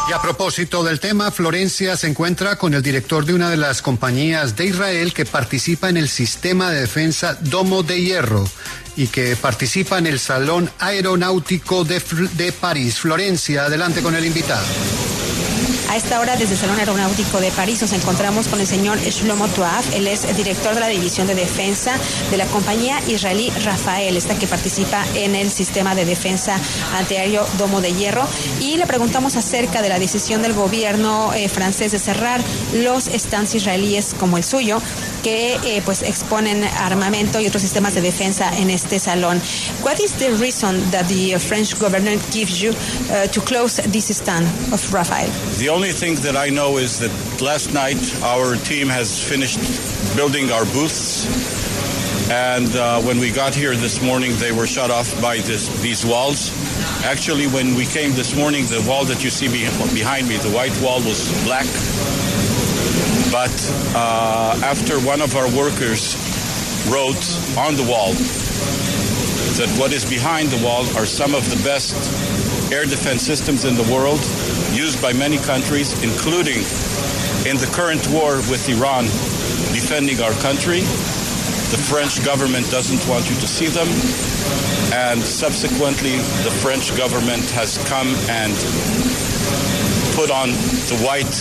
Y a propósito del tema, Florencia se encuentra con el director de una de las compañías de Israel que participa en el sistema de defensa Domo de Hierro y que participa en el Salón Aeronáutico de París. Florencia, adelante con el invitado. A esta hora, desde el Salón Aeronáutico de París, nos encontramos con el señor Shlomo Toav. Él es director de la División de Defensa de la compañía israelí Rafael, esta que participa en el sistema de defensa antiaéreo Domo de Hierro. Y le preguntamos acerca de la decisión del gobierno francés de cerrar los stands israelíes como el suyo, que pues exponen armamento y otros sistemas de defensa en este salón. What is the reason that the French government gives you to close this stand of Rafael? The only thing that I know is that last night our team has finished building our booths, and when we got here this morning they were shut off by these walls. Actually, when we came this morning, the wall that you see behind me, the white wall, was black. But after one of our workers wrote on the wall that what is behind the wall are some of the best air defense systems in the world, used by many countries, including in the current war with Iran, defending our country. The French government doesn't want you to see them, and subsequently the French government has come and put on the white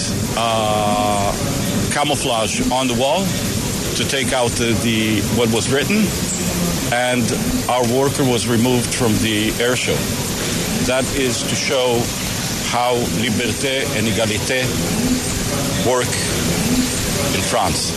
camouflage on the wall to take out the what was written, and our worker was removed from the air show. That is to show how liberté and égalité work in France.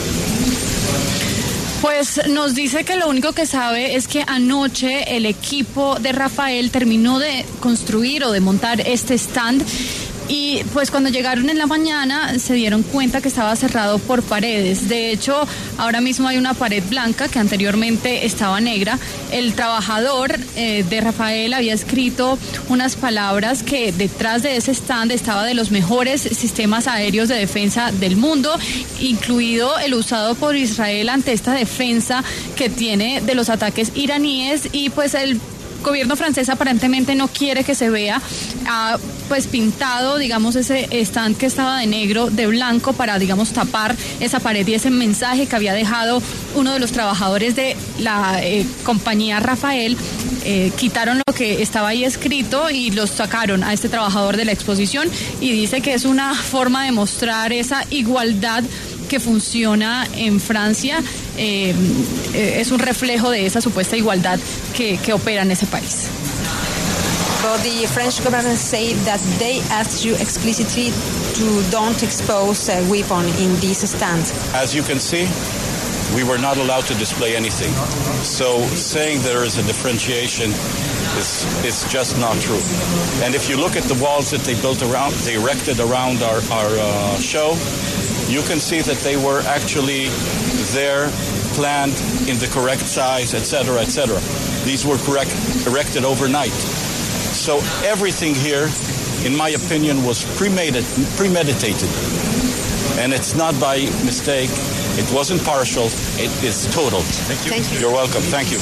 Pues nos dice que lo único que sabe es que anoche el equipo de Rafael terminó de construir o de montar este stand. Y pues cuando llegaron en la mañana se dieron cuenta que estaba cerrado por paredes. De hecho, ahora mismo hay una pared blanca que anteriormente estaba negra. El trabajador de Rafael había escrito unas palabras que detrás de ese stand estaba de los mejores sistemas aéreos de defensa del mundo, incluido el usado por Israel ante esta defensa que tiene de los ataques iraníes. Y pues el gobierno francés aparentemente no quiere que se vea pues pintado, digamos, ese stand que estaba de negro, de blanco, para, digamos, tapar esa pared y ese mensaje que había dejado uno de los trabajadores de la compañía Rafael. Quitaron lo que estaba ahí escrito y los sacaron a este trabajador de la exposición, y dice que es una forma de mostrar esa igualdad que funciona en Francia. Es un reflejo de esa supuesta igualdad que opera en ese país. But the French government say that they asked you explicitly to don't expose a weapon in this stand. As you can see, we were not allowed to display anything. So saying there is a differentiation is just not true. And if you look at the walls that they erected around our show, you can see that they were actually there, planned in the correct size, etc., etc. These were erected overnight. So everything here, in my opinion, was premeditated. And it's not by mistake. It wasn't partial. It is total. Thank you. Thank you. You're welcome. Thank you.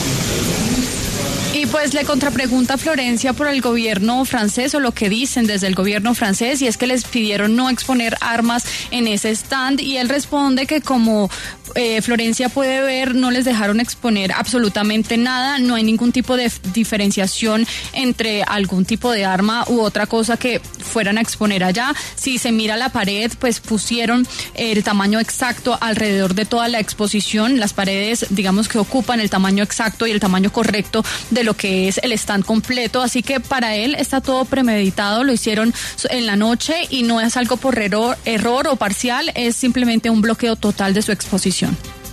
Y pues le contrapregunta a Florencia por el gobierno francés, o lo que dicen desde el gobierno francés, y es que les pidieron no exponer armas en ese stand, y él responde que como Florencia puede ver, no les dejaron exponer absolutamente nada, no hay ningún tipo de diferenciación entre algún tipo de arma u otra cosa que fueran a exponer allá. Si se mira la pared, pues pusieron el tamaño exacto alrededor de toda la exposición. Las paredes, digamos, que ocupan el tamaño exacto y el tamaño correcto de lo que es el stand completo, así que para él está todo premeditado, lo hicieron en la noche y no es algo por error o parcial, es simplemente un bloqueo total de su exposición.